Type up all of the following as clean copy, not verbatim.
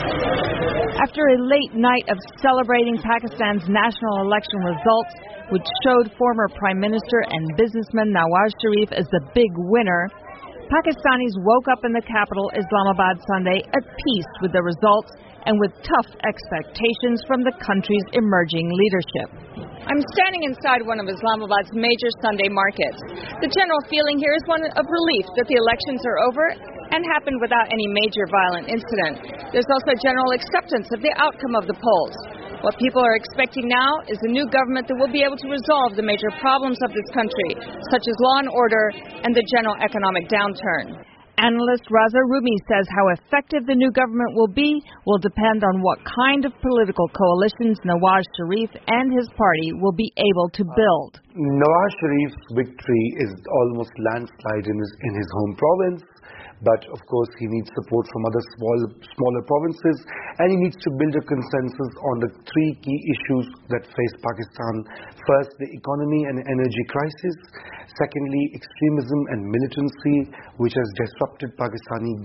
After a late night of celebrating Pakistan's national election results, which showed former Prime Minister and businessman Nawaz Sharif as the big winner, Pakistanis woke up in the capital, Islamabad, Sunday at peace with the results and with tough expectations from the country's emerging leadership. I'm standing inside one of Islamabad's major Sunday markets. The general feeling here is one of relief that the elections are over and happened without any major violent incident. There's also general acceptance of the outcome of the polls. What people are expecting now is a new government that will be able to resolve the major problems of this country, such as law and order and the general economic downturn. Analyst Raza Rumi says how effective the new government will depend on what kind of political coalitions Nawaz Sharif and his party will be able to build. Nawaz Sharif's victory is almost landslide in his home province. But of course he needs support from other smaller provinces, and he needs to build a consensus on the three key issues that face Pakistan. First, the economy and energy crisis. Secondly, extremism and militancy, which has disrupted Pakistani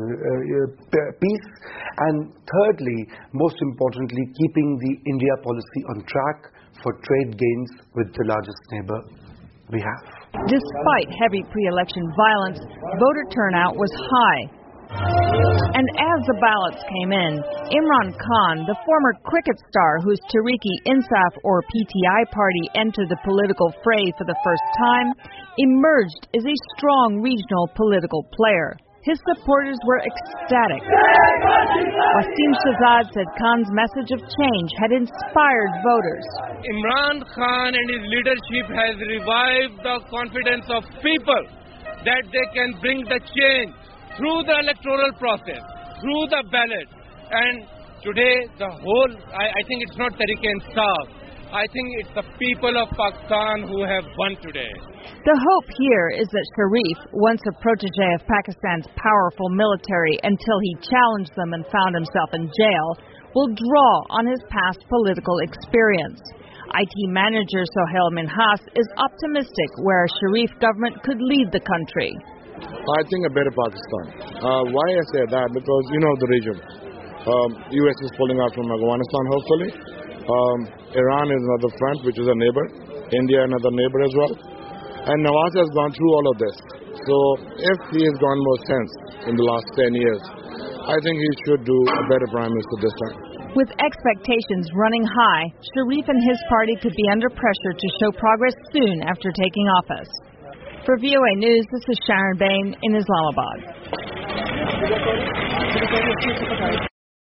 peace. And thirdly, most importantly, keeping the India policy on track for trade gains with the largest neighbor we have. Despite heavy pre-election violence, voter turnout was high. And as the ballots came in, Imran Khan, the former cricket star whose Tehreek-e-Insaf or PTI party entered the political fray for the first time, emerged as a strong regional political player. His supporters were ecstatic. Wasim Shahzad said Khan's message of change had inspired voters. Imran Khan and his leadership has revived the confidence of people that they can bring the change through the electoral process, through the ballot. And today, I think it's not Tehreek-e-Insaf. I think it's the people of Pakistan who have won today. The hope here is that Sharif, once a protege of Pakistan's powerful military until he challenged them and found himself in jail, will draw on his past political experience. IT manager Sohail Minhas is optimistic where a Sharif government could lead the country. I think a better Pakistan. Why I say that? Because you know the region. US is pulling out from Afghanistan, hopefully. Iran is another front, which is a neighbor. India, another neighbor as well. And Nawaz has gone through all of this. So if he has gone more sense in the last 10 years, I think he should do a better prime minister this time. With expectations running high, Sharif and his party could be under pressure to show progress soon after taking office. For VOA News, this is Sharon Bain in Islamabad.